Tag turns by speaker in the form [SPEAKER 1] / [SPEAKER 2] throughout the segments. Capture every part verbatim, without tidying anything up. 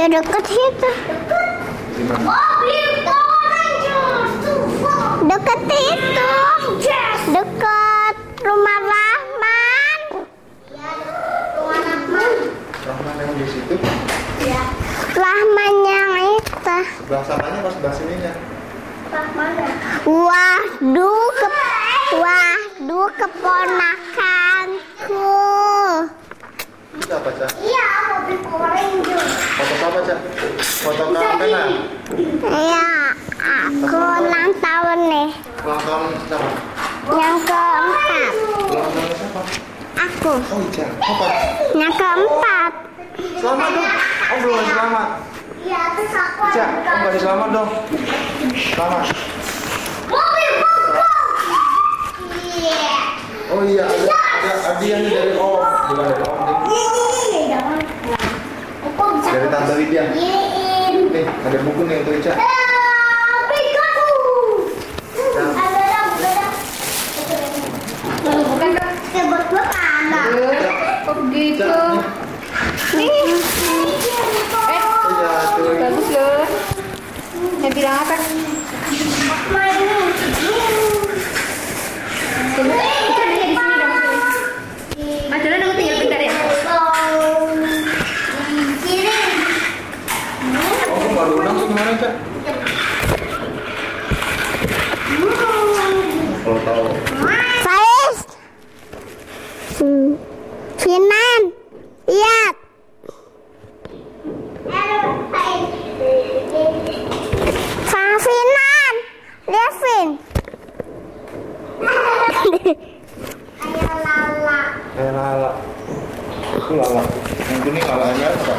[SPEAKER 1] dekat situ. Dekat itu. Dekat rumah Rahman.
[SPEAKER 2] Rahman yang di situ?
[SPEAKER 1] Iya. Rahman yang itu.
[SPEAKER 2] Sebelah sananya pas sebelah sininya?
[SPEAKER 1] Waduh, ke, waduh keponakanku.
[SPEAKER 2] Itu apa, Cak?
[SPEAKER 1] Iya, mobil Power Ranger.
[SPEAKER 2] Foto apa, Cak? Foto kamera?
[SPEAKER 1] Iya, aku ulang tahun nih.
[SPEAKER 2] Ulang tahun siapa?
[SPEAKER 1] Yang keempat.
[SPEAKER 2] Ulang tahun siapa?
[SPEAKER 1] Aku.
[SPEAKER 2] Oh, Cak. Apa?
[SPEAKER 1] Yang keempat.
[SPEAKER 2] Selamat dong. Oh, belum ngasih selamat.
[SPEAKER 1] Iya, terus aku.
[SPEAKER 2] Cak, oh, ngasih selamat dong. Selamat.
[SPEAKER 1] Mobil Power. Iya.
[SPEAKER 2] Oh iya, ada, ada hadiahnya dari Om. Bukan dari Om, deh. Dari Tante Widya. Nih, ada buku nih untuk Ica.
[SPEAKER 3] Oh begitu. Nih. Eh, bagus loh. Yang bilang apa? Ajaran aku tinggal bentar ya.
[SPEAKER 2] Oh, baru undang tuh kemarin, Cak. Kalau tahu.
[SPEAKER 1] Faiz. Hmm. Finan. Lihat. Sang Finan. Lihat, Fin. Ayo Lala.
[SPEAKER 2] Eh, Lala. Itu Lala. Yang kuning Lalanya apa?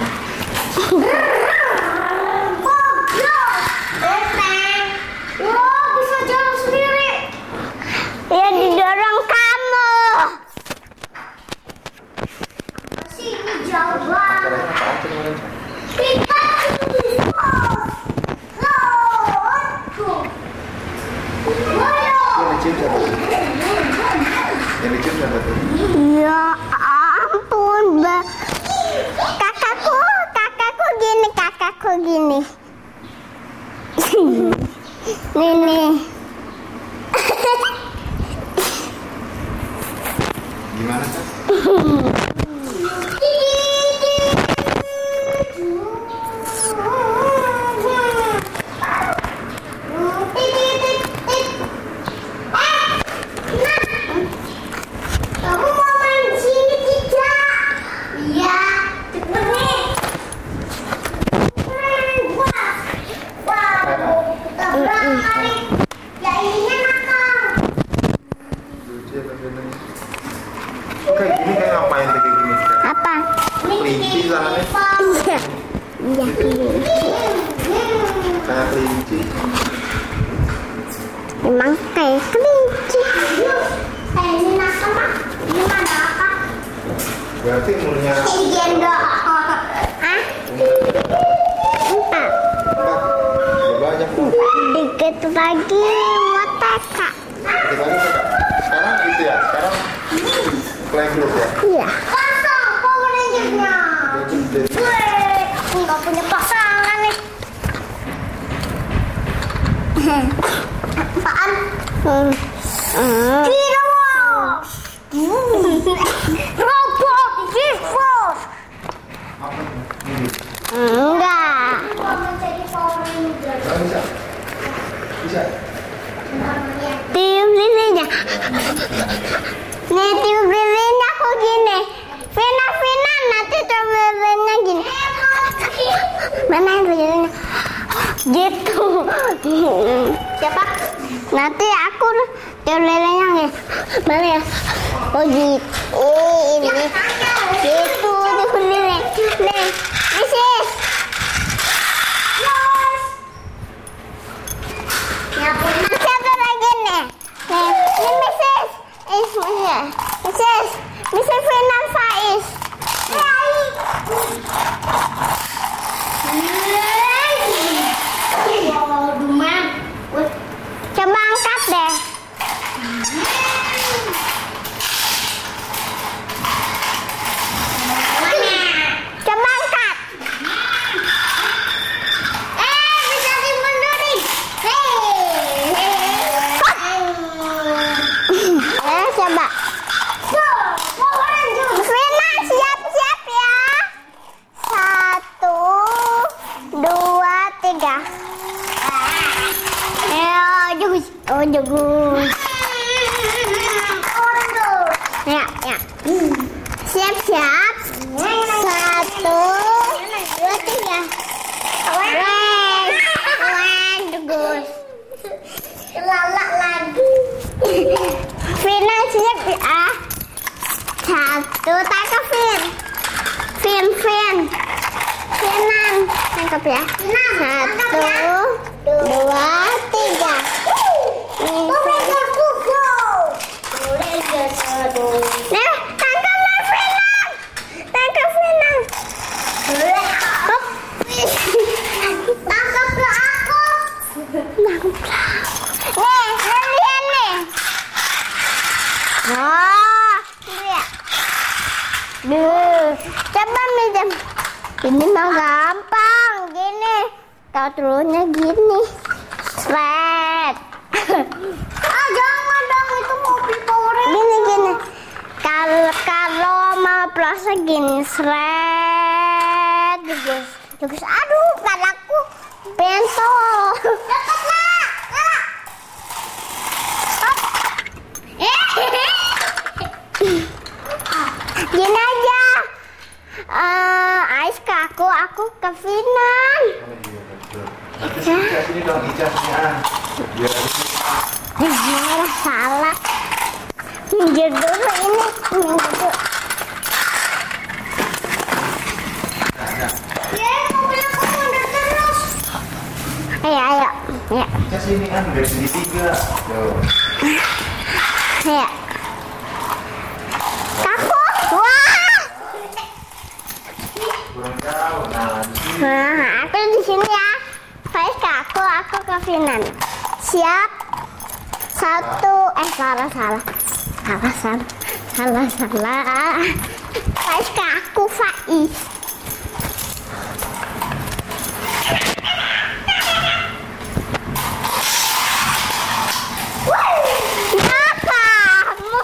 [SPEAKER 1] Ya didorong kamu. Sini jauh banget.
[SPEAKER 2] Acaranya apaan sih kemarin, Cak? Yang dicium siapa tuh? Yang dicium siapa tuh?
[SPEAKER 1] Ya ampun, Ba. Kakakku, kakakku gini, kakakku gini. Nih, nih.
[SPEAKER 2] Gimana, Cak?
[SPEAKER 1] Kamu mau main di sini tidak? Iya, cepet nih. Wah, wah, ketabrak kali. Ya ininya nakal.
[SPEAKER 2] Lucu ya, bagiannya. Kayak gini kayak ngapain tuh kayak gini, Cak?
[SPEAKER 1] Apa?
[SPEAKER 2] Kelinci tangannya.
[SPEAKER 1] Iya, iya kelinci.
[SPEAKER 2] Kayak kelinci.
[SPEAKER 1] Emang kayak kelinci. Eh, ini nakal, Mak. Ini ada apa?
[SPEAKER 2] Berarti umurnya
[SPEAKER 1] Ini gendong. Hah? Empat.
[SPEAKER 2] empat. Udah banyak tuh.
[SPEAKER 1] Dikit lagi mau T K.
[SPEAKER 2] Dikit lagi, Cak. Sekarang gitu ya? Sekarang playgroup ya?
[SPEAKER 1] Iya. Pasang Power Ranger-nya.
[SPEAKER 2] Jadi,
[SPEAKER 1] Weh, aku nggak punya pasangan nih. Apaan? Hmm. Hmm. Kirawas. Robot G-Force. Enggak.
[SPEAKER 2] Sekarang bisa? Bisa?
[SPEAKER 1] Tiup lilinnya. Nih tiup lilinnya aku gini. Vina, Vina, nanti tiup lilinnya gini. Mana lilinnya? Gitu. Siapa? Nanti aku tiup lilinnya gini. Mana ya? Oh gitu. Ini. Gitu tiup lilin. Nih, Missis. Siapa lagi nih? Nih, ini Missis. Ismnya. Missis. Missis Finan Faiz. Coba angkat deh. Coba angkat. siap ya. Satu, tangkap Vin. Vin, Vin. Vinan, tangkap ya. Satu, dua, tiga. Nih, Nah, tangkaplah Vinan. Tangkap Vinan. Hop. Tangkaplah aku. Tangkaplah. Nih, lihat nih. Oh, lihat. Duh, coba minjem. Ini mah gampang, gini. Kau turunnya gini. Sret. Ah, jangan dong, itu mobil Power Ranger. Gini gini. Kalau kalau mau proses gini, sret, guys. Guys, aduh, padaku bentol. Cepatlah. Gini aja. Uh, Ais ke aku, aku ke Vinan.
[SPEAKER 2] Sini dong, ijazahnya. Biar
[SPEAKER 1] Ya, salah. Minggir dulu ini, minggir dulu. Ya, mobil aku mundur terus. Ayo, ayo, ya.
[SPEAKER 2] Ke sini kan udah segitiga. Tuh.
[SPEAKER 1] Ayo. Kaku, wah.
[SPEAKER 2] Kurang jauh. Nah, di sini.
[SPEAKER 1] Nah, aku di sini ya. Faiz ke aku, aku ke Vinan. Siap. Satu, eh salah salah, salah salah, salah salah. Faiz ke aku, Faiz. Ya kamu.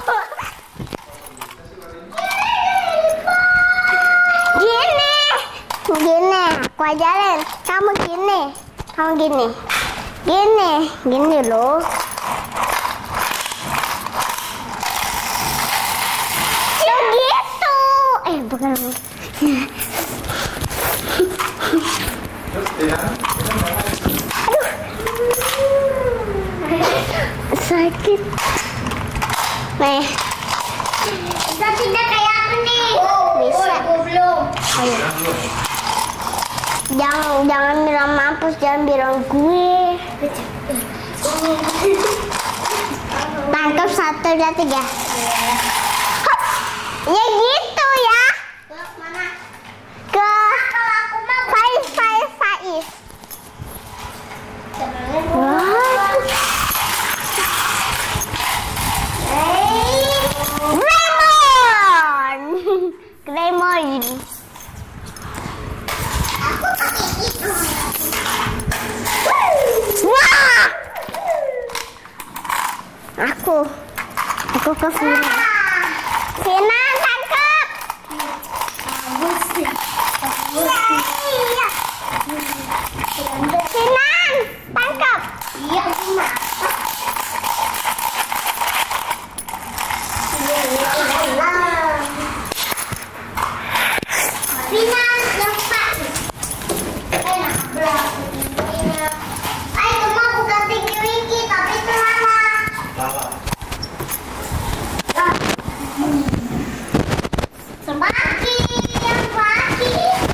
[SPEAKER 1] Gini, gini, aku ajarin. Kamu gini, kamu gini, gini, gini loh. Begitu. Eh bukan.
[SPEAKER 2] Terus ya.
[SPEAKER 1] Sakit. Nih. Bisa tidak kayak aku nih? Bisa. Belum. Ayo. Jangan jangan bilang mampus, jangan bilang gue. Tangkap satu dua tiga. Hop. Ya gitu ya. Ke mana? Ke. Kalau aku mau Faiz Faiz Faiz. Wah. Greymon. Greymon. Aku pakai itu. Wah. Aku. Aku ke Vinan. Vinan tangkap. Vinan tangkap. Iya, Vinan. Vinan lepas. Enak berapa? Ayo cuma bukan tinggi-tinggi tapi celana.
[SPEAKER 2] Salah.
[SPEAKER 1] Semakin yang pagi.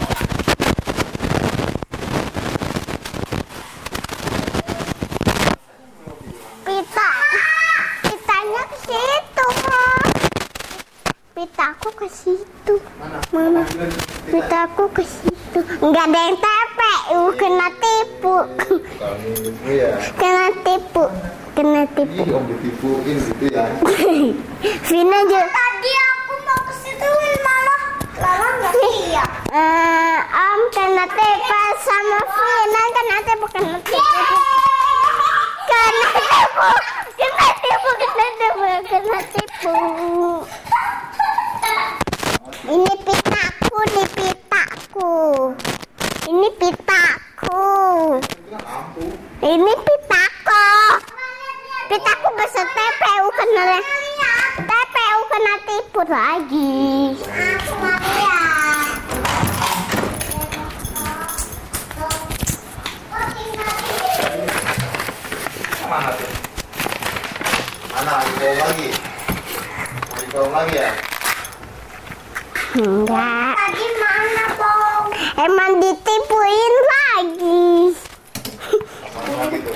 [SPEAKER 1] Pita, pitanya ke situ, Pak. Pitaku ke situ. Mana? Pitaku ke situ. Enggak ada yang tepe, kena tipu.
[SPEAKER 2] Kamu ya.
[SPEAKER 1] Kena tipu, kena tipu.
[SPEAKER 2] Ih, om ditipuin gitu ya.
[SPEAKER 1] Vina juga.
[SPEAKER 3] Tadi aku mau ke situ malah Lala nggak siap.
[SPEAKER 1] Eh, Om kena tipu sama Vina, kena tipu, kena tipu. Kena tipu, kena tipu, kena tipu, kena tipu. Ini pitaku, ini pitaku. Ini pitaku. Ini pitaku. Pitaku besar T P U kena T P U kena tipu lagi. Aku mau lihat.
[SPEAKER 2] Mana tuh? Mana ada lagi? Dorong lagi ya?
[SPEAKER 1] Enggak.
[SPEAKER 3] Tadi mana, Bang?
[SPEAKER 1] Emang ditipuin lagi.
[SPEAKER 2] Dorong lagi tuh.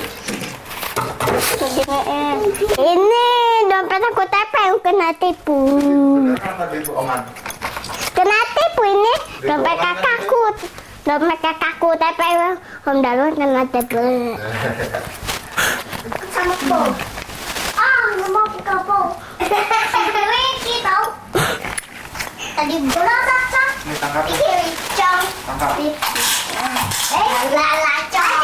[SPEAKER 1] Ini dompet aku tepeng kena tipu.
[SPEAKER 2] Beneran tadi itu Oman.
[SPEAKER 1] Kena tipu ini dompet kakakku. Dompet kakakku tepeng Om Darwin kena tipu.
[SPEAKER 3] Sama Bang. Ah, nggak mau ke Bang. Wiki tahu. Tadi bola kakak.
[SPEAKER 2] Ini tangkap.
[SPEAKER 3] Ini cong.
[SPEAKER 2] Tangkap.
[SPEAKER 3] Eh, lala cong.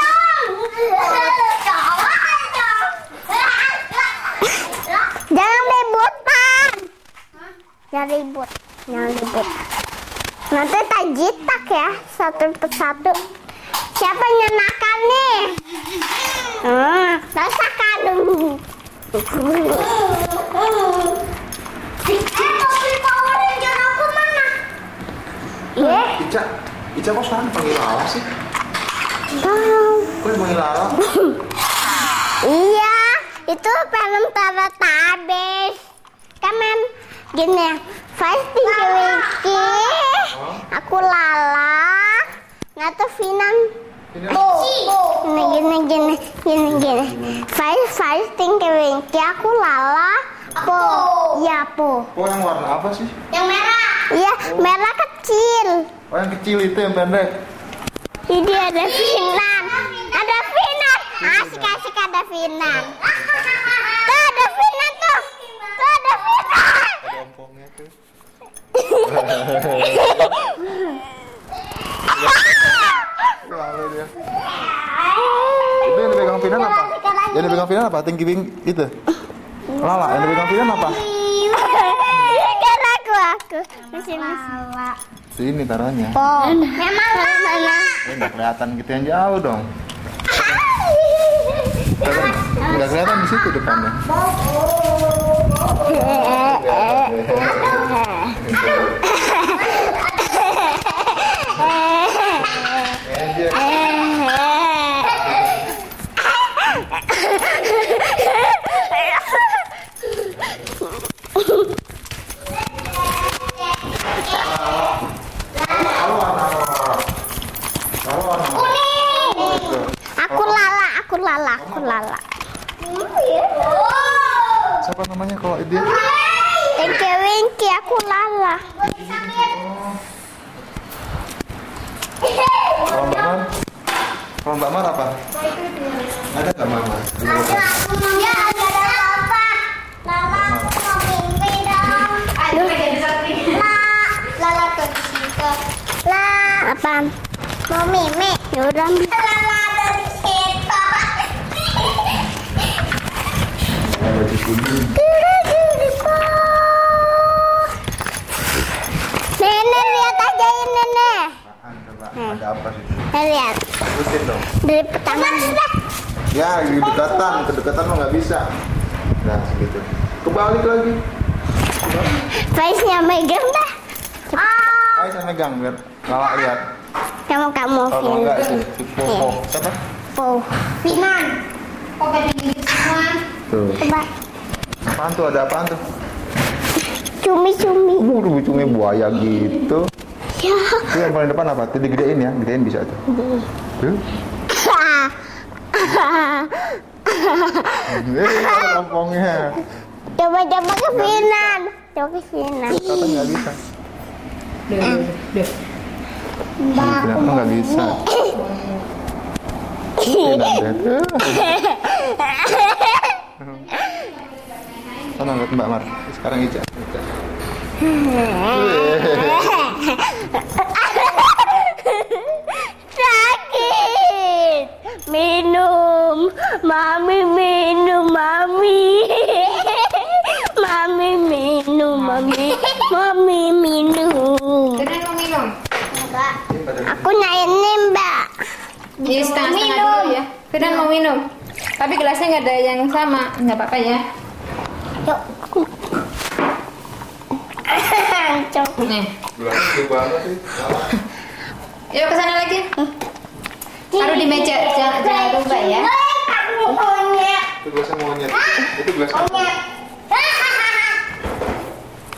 [SPEAKER 1] Jangan ribut, Pan. Jangan ribut. Jangan ribut. Nanti tak jitak ya, satu persatu. Siapa yang nakal nih? Hmm, rasakan dulu.
[SPEAKER 3] Eh, mobil Power Ranger aku mana?
[SPEAKER 1] Iya.
[SPEAKER 2] Ica, Ica kok sekarang panggil Lala sih?
[SPEAKER 1] Tahu.
[SPEAKER 2] Kok yang panggil Lala?
[SPEAKER 1] Iya, itu film Teletubbies. Kamen gini, Faiz Tinky Winky, aku Lala, Natu Finan. Gini gini gini gini gini. Faiz Faiz Tinky Winky, aku Lala, Po, ya Po.
[SPEAKER 2] Kok yang warna apa sih?
[SPEAKER 3] Yang merah.
[SPEAKER 1] Iya, merah kecil.
[SPEAKER 2] Oh yang kecil itu yang pendek.
[SPEAKER 1] Ini ada Finan, ada Finan. Asik asik ada Finan. Tuh ada Finan tuh, tuh ada Finan.
[SPEAKER 2] Ada ompongnya tuh. Lalu dia. Itu yang dipegang Finan apa? Yang dipegang Finan apa? Tinggi Wing itu. Lala, yang dipegang Finan apa?
[SPEAKER 1] Kan aku aku sini.
[SPEAKER 2] Sini taruhnya.
[SPEAKER 1] Oh, memang mana?
[SPEAKER 2] Ini nggak kelihatan gitu yang jauh dong. Nggak kelihatan di situ depannya.
[SPEAKER 1] Aku Lala, aku Lala, aku Lala.
[SPEAKER 2] Siapa namanya kalau dia?
[SPEAKER 1] Tinky Winky, aku Lala.
[SPEAKER 2] Kalau Mbak Mar? Kalau Mbak Mar apa? Ada nggak Mama?
[SPEAKER 3] Ya, ada apa? Lala, mau mimpi dong. Aduh, La, Lala tuh di situ. La,
[SPEAKER 1] Apaan?
[SPEAKER 3] mau mimi.
[SPEAKER 1] Yaudah.
[SPEAKER 3] Lala ada di situ.
[SPEAKER 2] Baju kuning.
[SPEAKER 1] Nenek lihat aja ini nenek.
[SPEAKER 2] Apaan coba? Ada apa sih?
[SPEAKER 1] Nenek lihat.
[SPEAKER 2] Terusin dong.
[SPEAKER 1] Dari pertama sudah.
[SPEAKER 2] Ya, di dekatan, kedekatan mah nggak bisa. Nah, segitu. Kebalik lagi.
[SPEAKER 1] Faiznya megang dah. Ah,
[SPEAKER 2] Ayo saya megang biar Lala lihat.
[SPEAKER 1] kamu kamu
[SPEAKER 2] Kalau
[SPEAKER 1] Vin.
[SPEAKER 2] enggak itu si Popo. Siapa?
[SPEAKER 1] Po.
[SPEAKER 3] Finan. Kok pada gini semua?
[SPEAKER 2] Tuh.
[SPEAKER 1] Coba.
[SPEAKER 2] Apaan tuh? Ada apaan tuh?
[SPEAKER 1] Cumi-cumi.
[SPEAKER 2] Uh, cumi buaya gitu.
[SPEAKER 1] Ya.
[SPEAKER 2] Itu yang paling depan apa? Tuh digedein ya, gedein bisa tuh. Tuh. Eh, lompongnya.
[SPEAKER 1] Coba-coba ke Finan. Coba ke Finan.
[SPEAKER 2] Kata nggak bisa.
[SPEAKER 1] Mbak.
[SPEAKER 2] Kenapa nggak bisa? Finan deh. Sana lihat Mbak Mar. Sekarang Ica. Ica.
[SPEAKER 1] Sakit. Minum. Mami minum, Mami. Mami minum, Mami. Mami minum.
[SPEAKER 3] Finan mau minum? Enggak.
[SPEAKER 1] Aku nyanyi, Mbak.
[SPEAKER 4] Di setengah-setengah dulu ya. Finan mau minum. Tapi gelasnya nggak ada yang sama. Nggak apa-apa ya.
[SPEAKER 1] Yuk. Cok.
[SPEAKER 4] Nih.
[SPEAKER 2] Gelasnya gede banget sih.
[SPEAKER 4] Yuk ke sana lagi. Taruh di meja. Jangan, jangan lupa ya.
[SPEAKER 3] Aku monyet.
[SPEAKER 2] Itu gelasnya monyet. Itu gelas apa?
[SPEAKER 3] Monyet.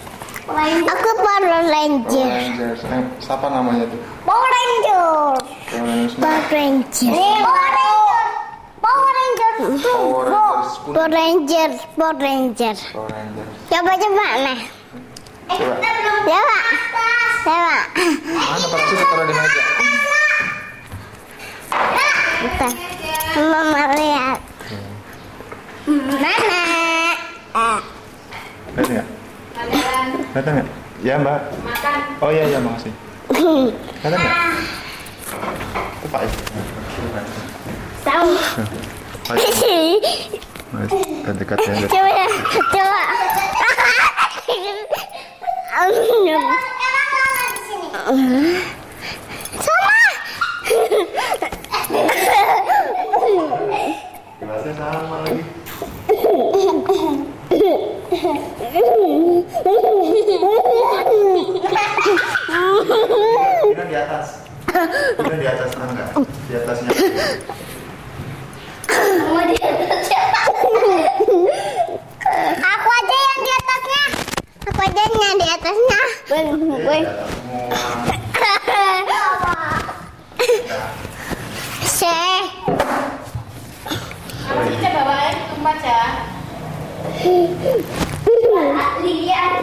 [SPEAKER 1] Aku Power Ranger.
[SPEAKER 2] Rangers. Eh, siapa namanya tuh?
[SPEAKER 1] Power Ranger.
[SPEAKER 2] Power Rangers.
[SPEAKER 1] Power Ranger. Power Ranger. Power Ranger.
[SPEAKER 2] Power Rangers.
[SPEAKER 1] Power Ranger. Power Ranger.
[SPEAKER 2] Power Rangers.
[SPEAKER 1] Coba coba nah.
[SPEAKER 2] Coba.
[SPEAKER 1] Coba. Coba.
[SPEAKER 2] Mana Pak sih taruh di meja?
[SPEAKER 1] Bentar. Mama lihat. Mana? Ah.
[SPEAKER 2] Lihat nggak?
[SPEAKER 4] Makanan.
[SPEAKER 2] Lihat nggak? Ya Mbak.
[SPEAKER 4] Makan.
[SPEAKER 2] Oh iya iya makasih. Lihat nggak? Itu Pak.
[SPEAKER 1] Tahu.
[SPEAKER 2] Mas, dekat ya.
[SPEAKER 1] Coba ya. Coba. Sama.
[SPEAKER 2] Gelasnya sama lagi. Ini di atas. Ini di atas tangga. Di atasnya.
[SPEAKER 1] Mau di atas siapa? Aku aja yang di atasnya. Aku aja yang di atasnya. Woi. Seh.
[SPEAKER 4] Apa sih coba bawain tempat ya?
[SPEAKER 1] Lihat.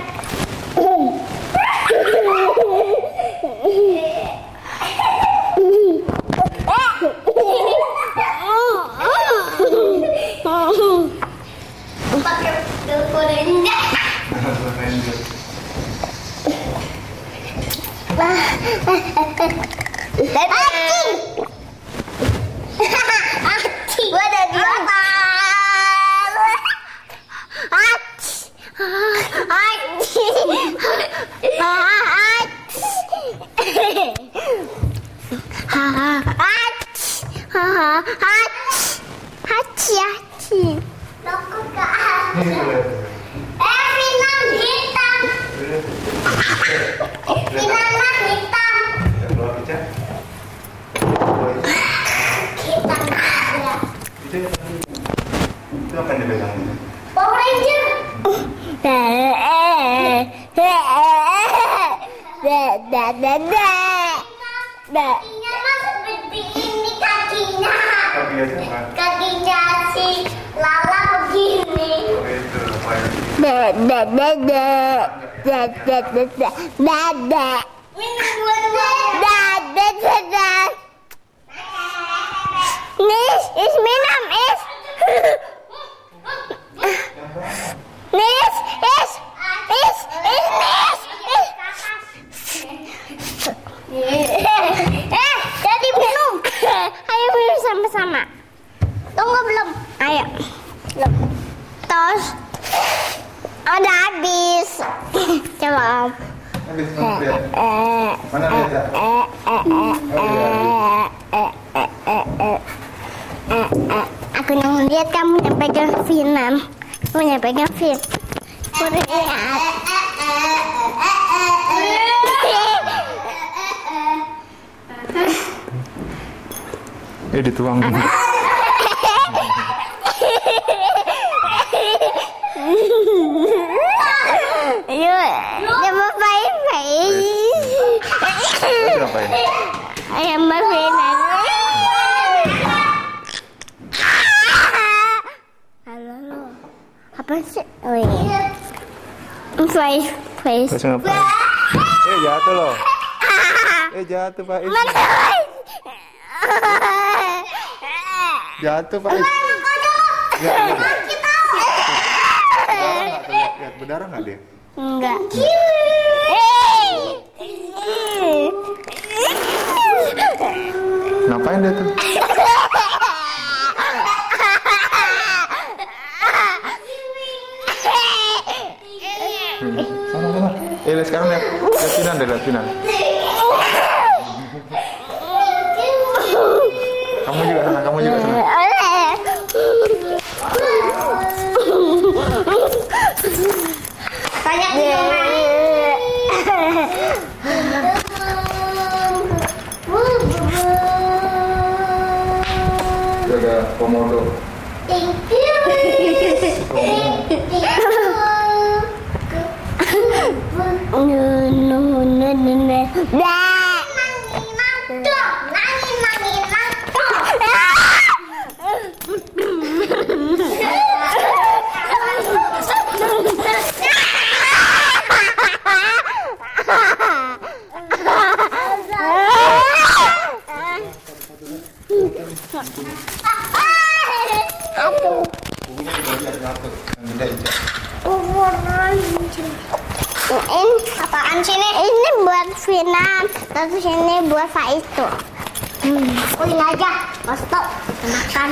[SPEAKER 1] Pakai dokumennya. Acing. Acing. Gua ada di atas. Acing. Acing. Hachi, hachi. Takut ke atas. Eh, Final hitam. Final hitam. Hitam ada.
[SPEAKER 2] Itu apa yang dipegang?
[SPEAKER 1] Power Ranger. Kakinya mah seperti ini kakinya.
[SPEAKER 2] Kakinya siapa?
[SPEAKER 1] Kakinya si Lala begini.
[SPEAKER 2] Oh itu apa ya?
[SPEAKER 1] Dada dada dada dada dada. Minum dua-dua. Dada dada. Nis, is minum is. Nis, is, is, is, nis, is. Eh, jadi minum. Ayo minum sama-sama. Tunggu belum? Ayo. Belum. Tos. Ada habis. Coba Om.
[SPEAKER 2] Habis mana lihat?
[SPEAKER 1] Eh,
[SPEAKER 2] Mana lihat?
[SPEAKER 1] eh, eh, eh, eh, eh, eh, eh, eh. Eh, eh. Aku yang lihat kamu yang pegang Vietnam. Kamu yang pegang Viet. Aku lihat.
[SPEAKER 2] Eh dituang.
[SPEAKER 1] Ayo, coba baik-baik.
[SPEAKER 2] Ngapain?
[SPEAKER 1] Ayo maafin aku. Halo, halo. Apa sih? Oh iya. Face, face.
[SPEAKER 2] Terus ngapain? Eh jatuh loh. Eh jatuh Pak Is.
[SPEAKER 1] Mana?
[SPEAKER 2] Jatuh Pak Is. Ya, ya. Berdarah nggak tuh? Lihat, lihat. Berdarah nggak dia?
[SPEAKER 1] Enggak.
[SPEAKER 2] Ngapain dia tuh? Sana sana. Eh lihat sekarang lihat. Lihat Sinan deh, lihat Sinan. Kamu juga sana, kamu juga sana.
[SPEAKER 1] Banyak di rumah.
[SPEAKER 2] Jaga komodo.
[SPEAKER 1] Thank you. Thank you. Ini apaan sih ini? Ini buat Finan, terus ini buat Faiz tuh. Hmm. Oh ini aja, mas stop makan.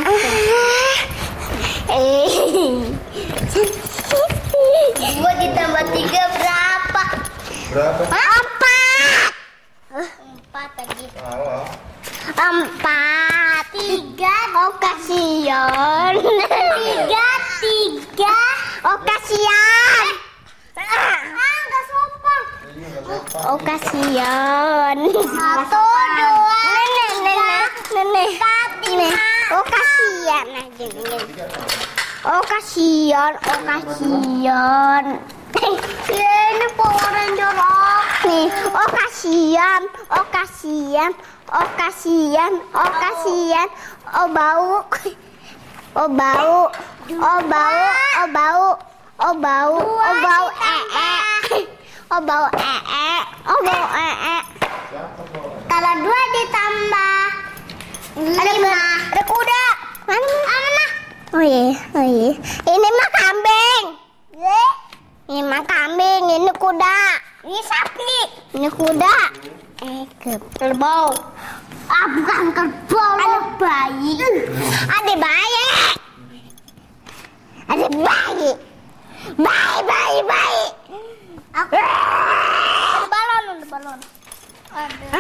[SPEAKER 1] Dua ditambah tiga berapa?
[SPEAKER 2] Berapa?
[SPEAKER 1] Empat. Empat tadi.
[SPEAKER 2] Salah.
[SPEAKER 1] Empat. Tiga. Oh kasihan. Tiga tiga. Oh kasihan. Ah, nggak sopan. Oh kasihan. Satu, dua, nenek, nenek, nenek, nenek. Oh kasihan aja nenek. Oh kasihan, oh kasihan. Ya ini Power Ranger nih. Oh kasihan, oh kasihan, oh kasihan, oh kasihan. Oh bau, oh bau, oh bau, oh bau. Oh bau, oh bau ee, oh bau ee, oh bau ee. Kalau dua ditambah lima, ada kuda. Mana? Mana? Oh iya, oh iya. Ini mah kambing. Ini mah kambing, ini kuda. Ini sapi. Ini kuda. Eh, kerbau. Ah bukan kerbau, ada bayi. Ada bayi. Ada bayi. Bayi, bayi, bayi. Aku ada balon, ada balon. Ada.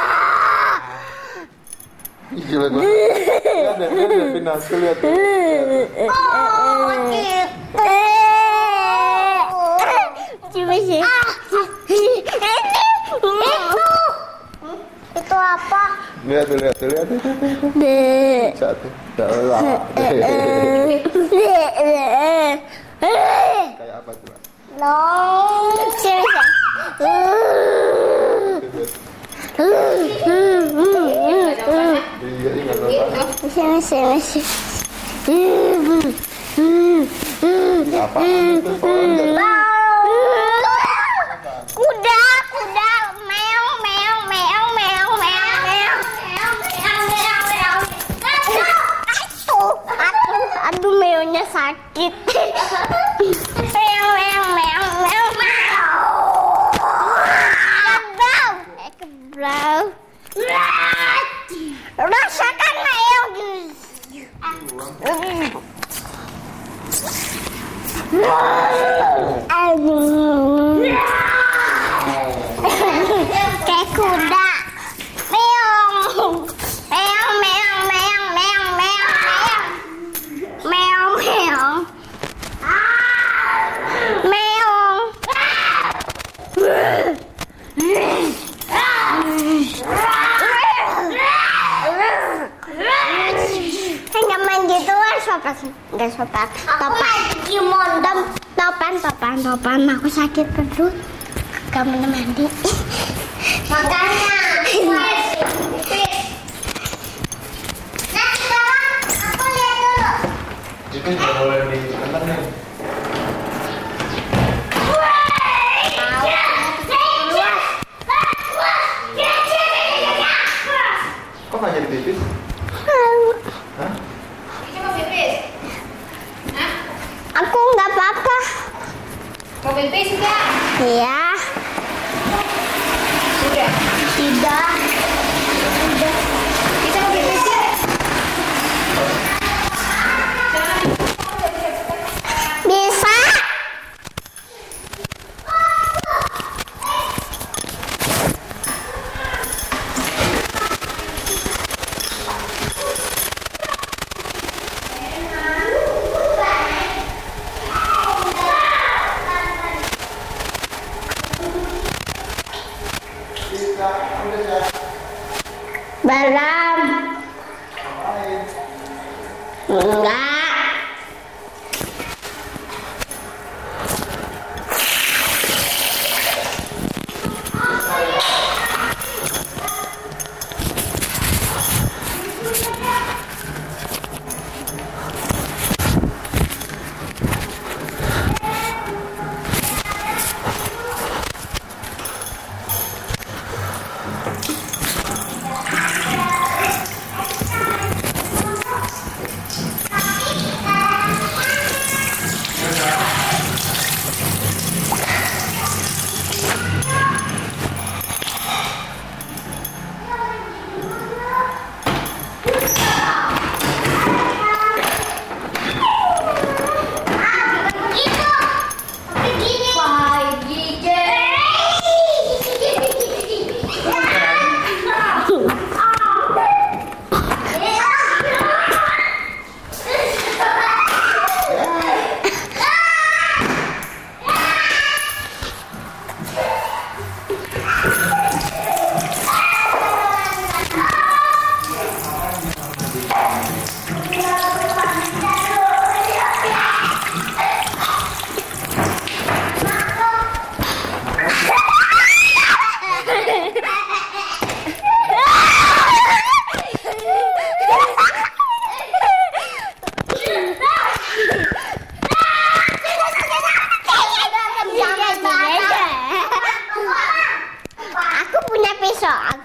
[SPEAKER 2] Gila gua. Ada, ada Finan, lihat.
[SPEAKER 1] Oh, gitu. Coba sih. Itu. Itu apa?
[SPEAKER 2] Lihat tuh, lihat tuh, lihat tuh. Satu. Salah. Kayak apa tuh?
[SPEAKER 1] Long. Sini sini sini.
[SPEAKER 2] Apa itu?
[SPEAKER 1] Kuda, kuda, meong, meong, meong, meong, meong, meong, meong, meong, meong. Aduh, aduh, aduh, meongnya sakit. Meong, meong, meong, meong, meong. Kebrau, eh kebrau. Rasakan meong. Aduh. Kayak kuda. Meong. Meong, meong, meong, meong, meong, meong. Meong, meong. Meong. Enggak main gituan, sopan. Enggak sopan. Topan. Topan, topan, topan, topan. Aku sakit perut. Kamu mandi. Makanya. Nah, sekarang aku lihat dulu.
[SPEAKER 2] Itu nggak boleh ditekan nih. Kok nggak jadi pipis? Hah?
[SPEAKER 4] Ini mau pipis? Hah?
[SPEAKER 1] Aku nggak apa-apa.
[SPEAKER 4] Mau pipis enggak?
[SPEAKER 1] Iya.
[SPEAKER 4] Sudah.
[SPEAKER 1] Tidak. Tidak.
[SPEAKER 4] Kita mau pipis ya?
[SPEAKER 1] Bisa. Baram. Enggak.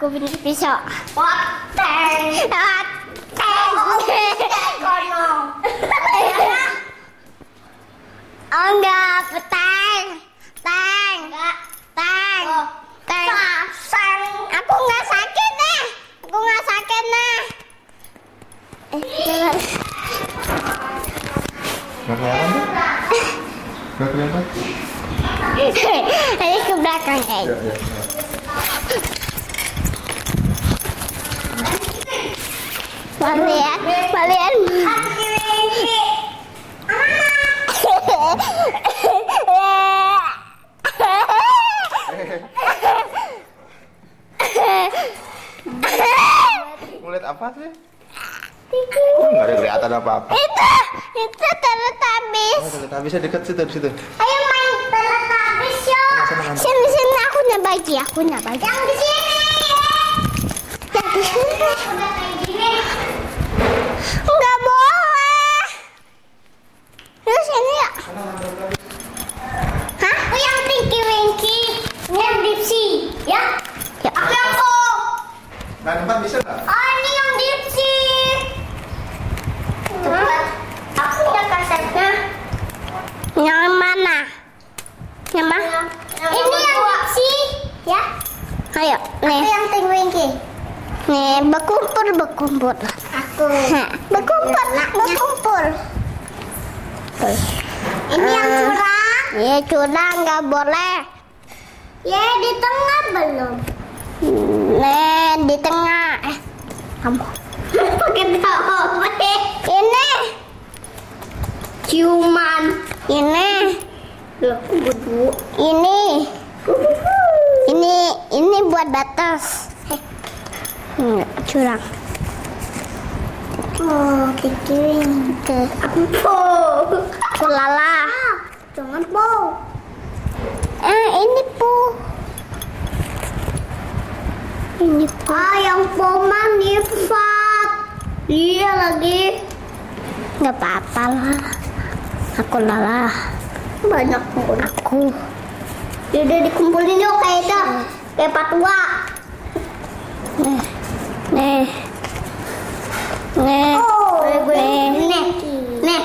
[SPEAKER 1] pindah pisau.
[SPEAKER 3] Wateng.
[SPEAKER 1] Wateng.
[SPEAKER 3] Kono.
[SPEAKER 1] Oh enggak, peteng. Teng.
[SPEAKER 3] Enggak.
[SPEAKER 1] Teng.
[SPEAKER 3] Oh.
[SPEAKER 1] Teng.
[SPEAKER 3] Sang.
[SPEAKER 1] Aku nggak sakit nih. Aku nggak sakit nih. Eh, jangan.
[SPEAKER 2] Nggak kelihatan tuh? Nggak kelihatan?
[SPEAKER 1] Ini ke belakang
[SPEAKER 2] Ya,
[SPEAKER 1] aja.
[SPEAKER 2] ya.
[SPEAKER 1] Kalian, kalian.
[SPEAKER 2] Ngeliat apa sih? Oh, nggak ada kelihatan apa-apa.
[SPEAKER 1] Itu, itu Teletubbies.
[SPEAKER 2] Oh, ternyata bisa dekat situ, di situ.
[SPEAKER 3] Ayo main Teletubbies yuk.
[SPEAKER 2] Sana, sana.
[SPEAKER 1] Sini sini aku nabagi, aku nabagi.
[SPEAKER 3] Yang di sini.
[SPEAKER 1] Yang di sini.
[SPEAKER 3] Udah kayak gini.
[SPEAKER 1] Nggak boleh. Terus sini ya.
[SPEAKER 3] Hah? Oh, yang Tinky Winky. Yang Dipsy. Ya?
[SPEAKER 1] Ya.
[SPEAKER 3] Aku yang O.
[SPEAKER 2] Nah, tempat bisa nggak?
[SPEAKER 3] Oh, ini yang Dipsy. Cepat. Aku udah kasetnya.
[SPEAKER 1] Yang mana? Yang mana?
[SPEAKER 3] Ini yang Dipsy. Ya?
[SPEAKER 1] Ayo,
[SPEAKER 3] Aku
[SPEAKER 1] nih,
[SPEAKER 3] yang Tinky Winky.
[SPEAKER 1] nih berkumpul berkumpul.
[SPEAKER 3] Aku.
[SPEAKER 1] Hah, berkumpul, berkumpul.
[SPEAKER 3] Ini yang
[SPEAKER 1] Ah.
[SPEAKER 3] curang.
[SPEAKER 1] Ya curang nggak boleh.
[SPEAKER 3] Ya, di tengah belum.
[SPEAKER 1] Nih di tengah. Eh, kamu.
[SPEAKER 3] Pakai tahu.
[SPEAKER 1] Ini,
[SPEAKER 3] Ciuman.
[SPEAKER 1] ini,
[SPEAKER 3] Loh, budu.
[SPEAKER 1] ini, ini, ini buat batas. Eh, nggak curang.
[SPEAKER 3] Oh, kikirin.
[SPEAKER 1] Tuh,
[SPEAKER 3] Po.
[SPEAKER 1] kulala.
[SPEAKER 3] Jangan po.
[SPEAKER 1] Eh, ini pu. Ini pu.
[SPEAKER 3] Ah, yang poman nifat. Iya lagi.
[SPEAKER 1] Nggak apa-apa lah. Aku lalah.
[SPEAKER 3] Banyak pun.
[SPEAKER 1] Aku.
[SPEAKER 3] Ya udah dikumpulin yuk kayak itu. Kayak patua.
[SPEAKER 1] Nih, nih, nih,
[SPEAKER 3] Oh, gue
[SPEAKER 1] nih,
[SPEAKER 3] nih. Nih.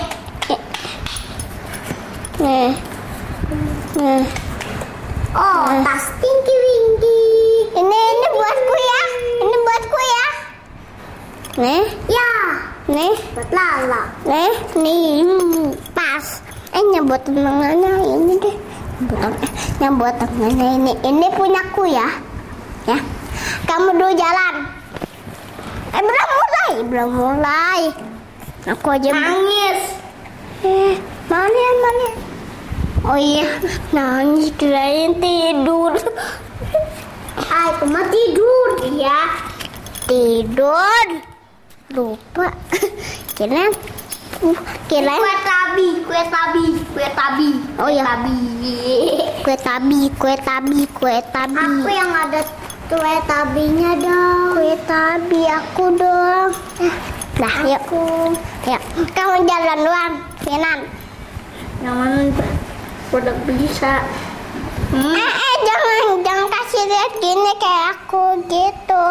[SPEAKER 1] nih, nih.
[SPEAKER 3] Oh, tas Tinky Winky.
[SPEAKER 1] Ini, ini buatku ya. Ini buatku ya. Nih,
[SPEAKER 3] Ya,
[SPEAKER 1] nih,
[SPEAKER 3] buat Lala.
[SPEAKER 1] nih, nih, hmm, pas. Eh, nyebut tangannya ini deh. Nyebut tangannya, nyebut tangannya ini. Ini punyaku ya. Ya. Kamu dulu jalan. Eh, belum mulai, belum mulai. Aku aja.
[SPEAKER 3] Nangis.
[SPEAKER 1] Eh, mana mana? Oh iya, nangis kirain tidur.
[SPEAKER 3] Ah, itu mah tidur ya.
[SPEAKER 1] Tidur. Lupa. Kirain uh, kirain
[SPEAKER 3] Kue tabi, kue tabi, kue tabi.
[SPEAKER 1] Oh iya.
[SPEAKER 3] Tabi.
[SPEAKER 1] kue tabi, kue tabi, kue tabi.
[SPEAKER 3] Aku yang ada kue tabinya dong.
[SPEAKER 1] Kue tabi aku dong. Eh, Dah, yuk.
[SPEAKER 3] Aku.
[SPEAKER 1] Yuk. Kamu jalan duluan, Finan.
[SPEAKER 3] Jangan udah bisa.
[SPEAKER 1] Eh, eh, jangan, jangan kasih lihat gini kayak aku gitu.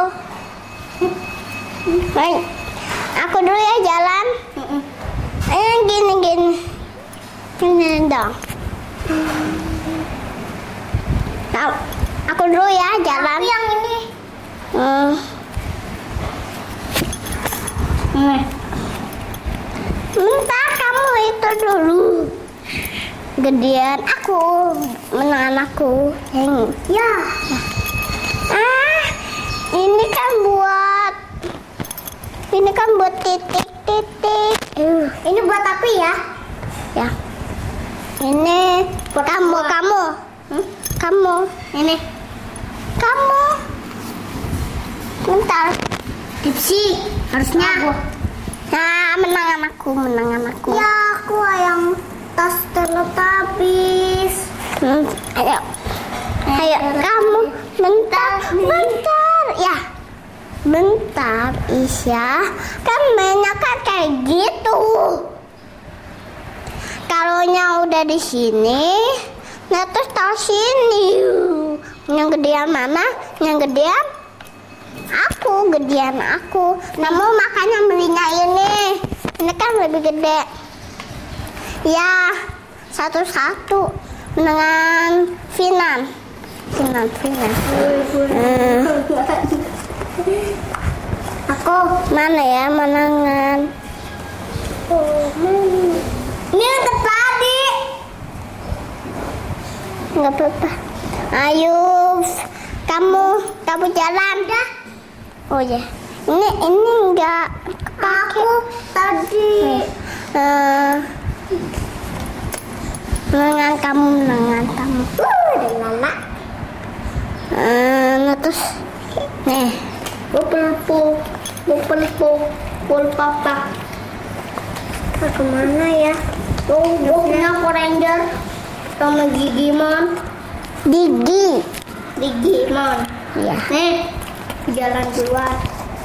[SPEAKER 1] Baik, aku dulu ya jalan. Eh, gini gini, gini dong. Tahu, aku dulu ya jalan.
[SPEAKER 3] Aku yang ini.
[SPEAKER 1] Hmm.
[SPEAKER 3] Nih.
[SPEAKER 1] Entah kamu itu dulu. Gedean aku, menangan aku. Yang
[SPEAKER 3] Ya.
[SPEAKER 1] ah, ini kan buat, ini kan buat titik-titik. Uh,
[SPEAKER 3] Ini buat aku ya.
[SPEAKER 1] ya. Ini
[SPEAKER 3] Buat
[SPEAKER 1] kamu,
[SPEAKER 3] apa?
[SPEAKER 1] kamu, Hmm? kamu,
[SPEAKER 3] Ini.
[SPEAKER 1] kamu. Bentar.
[SPEAKER 3] Dipsy. Harusnya.
[SPEAKER 1] Nah, menangan aku, menangan aku.
[SPEAKER 3] Ya, aku yang tas Teletubbies.
[SPEAKER 1] Hmm, ayo, ayo kamu bentar, bentar, ya, bentar, Isya, kan mainnya kan kayak gitu. Kalau yang udah di sini, nah terus taruh sini. Yang gedean mana? Yang gedean Aku gedean aku. Namun makanya belinya ini. Ini kan lebih gede. Ya, satu-satu dengan Finan. Finan, Finan. Hmm. Aku mana ya menangan? Ini udah tadi. Nggak apa-apa. Ayo, kamu kamu jalan dah. Oh ya, ini ini enggak. Aku tadi. Uh, menangan kamu, menangan kamu. Uh, ada lala. Uh, terus, nih, pulpo, pulpo, pulpapa. Kemana ya? Oh, bukunya Power Ranger sama Digimon. Digi, Digimon. Iya. Nih, jalan keluar.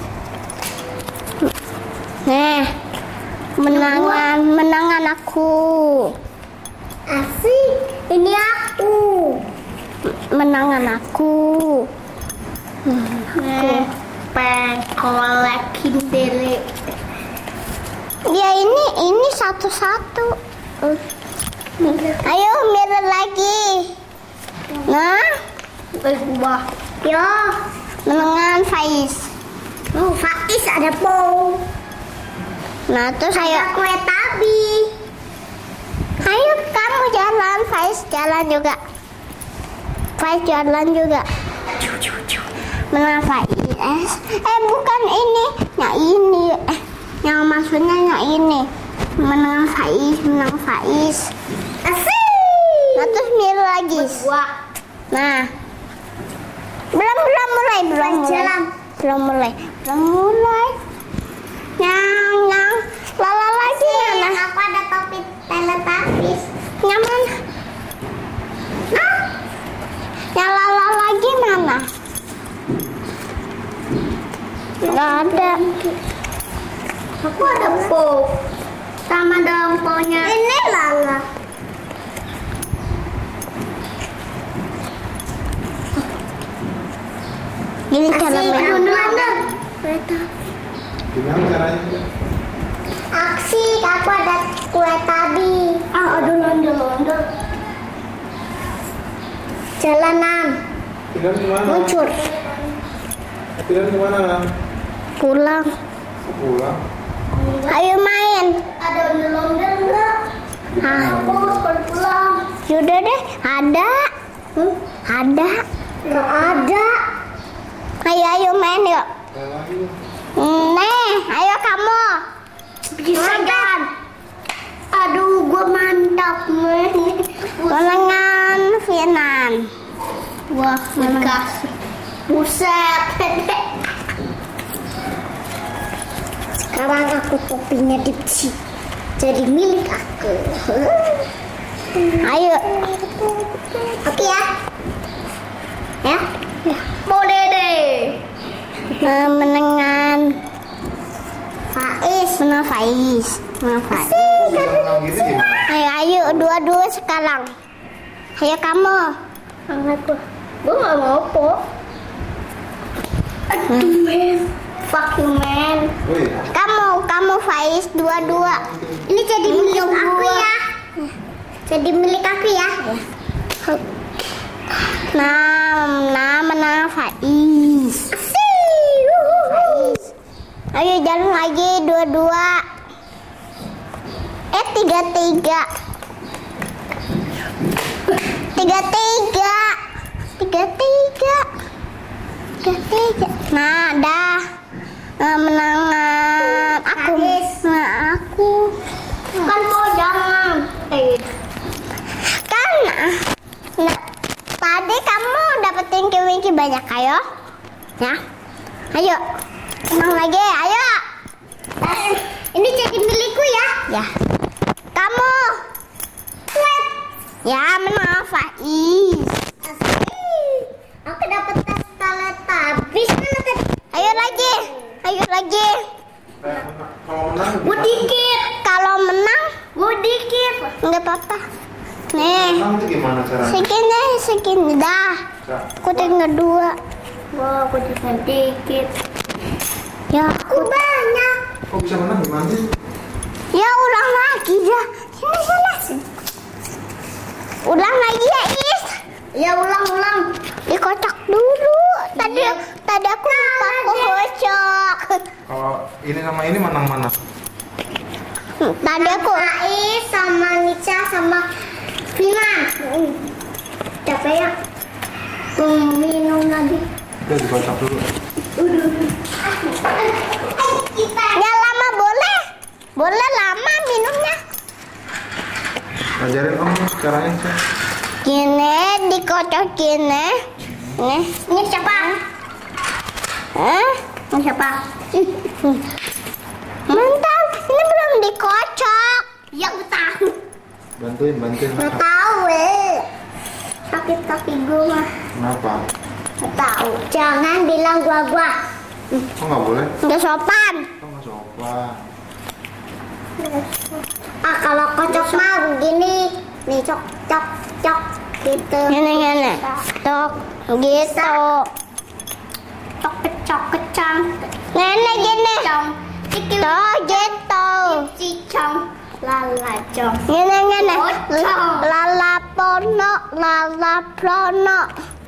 [SPEAKER 1] Nih, menangan, menangan aku. Asik, ini aku. Menangan aku. Nih, pengkolekin diri. Ya ini ini satu-satu. Ayo mirror lagi. Nah, wah, yo, menengan Faiz. Oh, Faiz ada po. Nah, terus ayo kue tabi. Ayo kamu jalan, Faiz jalan juga. Faiz jalan juga. Menang Faiz. Eh bukan ini, yang ini. Eh, yang maksudnya yang ini. Menang Faiz, menang Faiz. Asik. Nah terus mirror lagi. Nah, belum belum mulai, belum mulai, belum mulai, belum mulai. Yang yang lala lagi mana? Aku ada topi teletubbies. Yang mana? Ah, yang lala lagi mana? Gak ada. Aku ada po. Sama dong po-nya. Ini lala. Ini cara merah.
[SPEAKER 2] Gimana caranya?
[SPEAKER 1] Aksi, aku ada kue tabi. Ah, aduh londo-londo. Jalanan.
[SPEAKER 2] Finan kemana?
[SPEAKER 1] Muncul.
[SPEAKER 2] Finan kemana?
[SPEAKER 1] Pulang.
[SPEAKER 2] Pulang.
[SPEAKER 1] Ayo main.
[SPEAKER 3] Ada londo enggak?
[SPEAKER 1] Ah,
[SPEAKER 3] Aku mau pulang.
[SPEAKER 1] yaudah deh. Ada. Hmm, ada.
[SPEAKER 3] Enggak ada.
[SPEAKER 1] Ayo, ayo main yuk. Nih, ayo kamu.
[SPEAKER 3] Bisa kan? Aduh, gua mantap nih.
[SPEAKER 1] Menangan Finan.
[SPEAKER 3] Wah, dikasih. Buset.
[SPEAKER 1] Sekarang aku topinya Dipsy. Jadi milik aku. Ayo. Oke ya. Ya.
[SPEAKER 3] Boleh deh.
[SPEAKER 1] Uh, menengan Faiz, menang Faiz, menang Faiz.
[SPEAKER 2] Menang gitu gimana?
[SPEAKER 1] Ayo, ayo, dua-dua sekarang. Ayo kamu.
[SPEAKER 3] Aku. Gua nggak mau po. Aduh men. Fuck you man.
[SPEAKER 2] Wih,
[SPEAKER 1] Kamu, kamu Faiz, dua-dua.
[SPEAKER 3] Ini jadi milik aku ya.
[SPEAKER 1] Jadi milik aku ya. Nah, nah menang Faiz. Faiz. Ayo jalan lagi dua-dua. Eh tiga-tiga. Tiga-tiga. Tiga-tiga. Tiga-tiga. Nah, dah. Nah, menangan aku. Nah, aku.
[SPEAKER 3] Kan po jangan. Eh.
[SPEAKER 1] Kan. Nah, tadi kamu dapetin winky banyak, ayo. Ya. Ayo. Menang lagi, ayo.
[SPEAKER 3] Eh, ini jadi milikku ya.
[SPEAKER 1] Ya. Kamu. Wait. Ya, menang Faiz.
[SPEAKER 3] Asik. Aku dapat tas teletubbies kan tadi.
[SPEAKER 1] Ayo lagi. Ayo lagi.
[SPEAKER 2] kalau menang
[SPEAKER 3] Gua dikit.
[SPEAKER 1] Kalau menang,
[SPEAKER 3] Gua dikit.
[SPEAKER 1] enggak apa-apa. Nih.
[SPEAKER 2] menang itu gimana caranya?
[SPEAKER 1] Segini, segini dah.
[SPEAKER 2] Nah,
[SPEAKER 1] Aku tinggal dua.
[SPEAKER 3] Wah, aku cuma dikit.
[SPEAKER 1] Ya, aku
[SPEAKER 3] Banyak.
[SPEAKER 2] Kok bisa menang gimana sih?
[SPEAKER 1] Ya, ulang lagi ya. Sini, sini. Ulang lagi ya, Is.
[SPEAKER 3] Ya ulang-ulang.
[SPEAKER 1] Dikocok dulu. Tadi
[SPEAKER 3] Iya.
[SPEAKER 1] tadi aku lupa aku kocok.
[SPEAKER 2] Kalau ini sama ini menang mana?
[SPEAKER 1] Hmm, Tadi aku
[SPEAKER 3] Ais sama Nica sama Finan. Capek ya? Hmm, minum lagi.
[SPEAKER 2] Udah dikocok dulu.
[SPEAKER 3] Kita.
[SPEAKER 1] ya lama boleh. Boleh lama minumnya.
[SPEAKER 2] Ajarin om caranya sih.
[SPEAKER 1] Gini dikocok gini. Nih.
[SPEAKER 3] Ini siapa?
[SPEAKER 1] Eh?
[SPEAKER 3] Ini siapa?
[SPEAKER 1] Mantap. Ini belum dikocok.
[SPEAKER 3] Ya aku tahu.
[SPEAKER 2] Bantuin, bantuin.
[SPEAKER 3] Nggak tahu eh. Sakit kaki gue mah.
[SPEAKER 2] Kenapa?
[SPEAKER 3] Nggak tahu. Jangan bilang gua-gua.
[SPEAKER 2] Kok nggak boleh?
[SPEAKER 1] Nggak sopan.
[SPEAKER 2] Kok nggak sopan?
[SPEAKER 3] Ah kalau kocok mah begini. Nih cok cok cok gitu.
[SPEAKER 1] Gini gini. Tok gitu.
[SPEAKER 3] Cok kecok kecang.
[SPEAKER 1] Nenek gini.
[SPEAKER 3] Cong. Ciki
[SPEAKER 1] Tok gitu.
[SPEAKER 3] cicong. Lala cong.
[SPEAKER 1] Gini gini.
[SPEAKER 3] Kocok.
[SPEAKER 1] Lala pono, lala prono.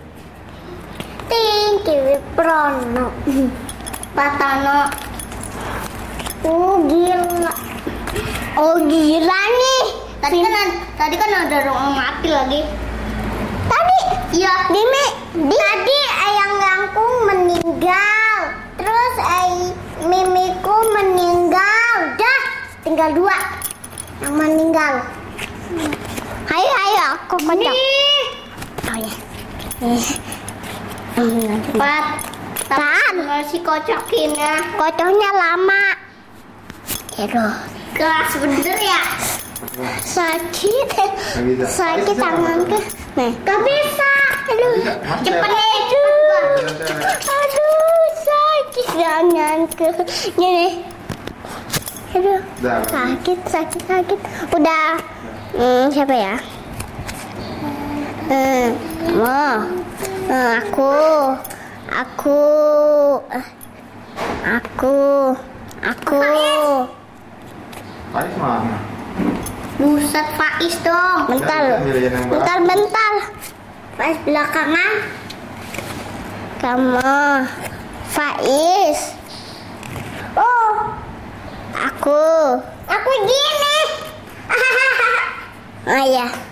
[SPEAKER 3] Tinggi prono. Patano. Oh gila.
[SPEAKER 1] Oh gila nih.
[SPEAKER 3] Tadi kan ada, tadi kan ada ruang mati lagi.
[SPEAKER 1] Tadi
[SPEAKER 3] Iya.
[SPEAKER 1] di me, di
[SPEAKER 3] Tadi ayang langkung meninggal. Terus ay mimiku meninggal. Dah, tinggal dua yang meninggal.
[SPEAKER 1] Ayo ayo aku kocok.
[SPEAKER 3] Nih,
[SPEAKER 1] Oh ya. Eh. Hmm,
[SPEAKER 3] cepat.
[SPEAKER 1] Apaan?
[SPEAKER 3] Masih kocokin ya.
[SPEAKER 1] Kocoknya lama. Aduh.
[SPEAKER 3] Keras bener ya.
[SPEAKER 1] Sakit.
[SPEAKER 2] Nggak bisa.
[SPEAKER 1] Sakit tanganku. Nih.
[SPEAKER 3] Gak bisa.
[SPEAKER 1] Aduh.
[SPEAKER 2] Bisa, Mas,
[SPEAKER 3] Cepet
[SPEAKER 2] ya.
[SPEAKER 3] aduh.
[SPEAKER 1] Aduh, sakit tanganku. Gini. Aduh.
[SPEAKER 2] Udah.
[SPEAKER 1] Sakit, sakit, sakit. Udah. Hmm, siapa ya? Hmm, mau. Hmm, aku. Aku. Eh, Aku. Aku.
[SPEAKER 2] Faiz mana?
[SPEAKER 3] Buset Faiz dong.
[SPEAKER 1] Bentar.
[SPEAKER 2] Ya, milihin yang
[SPEAKER 1] Bentar,
[SPEAKER 2] berapa?
[SPEAKER 1] bentar.
[SPEAKER 3] Faiz belakangan.
[SPEAKER 1] Kamu. Faiz.
[SPEAKER 3] Oh,
[SPEAKER 1] Aku.
[SPEAKER 3] aku gini.
[SPEAKER 1] Oh iya.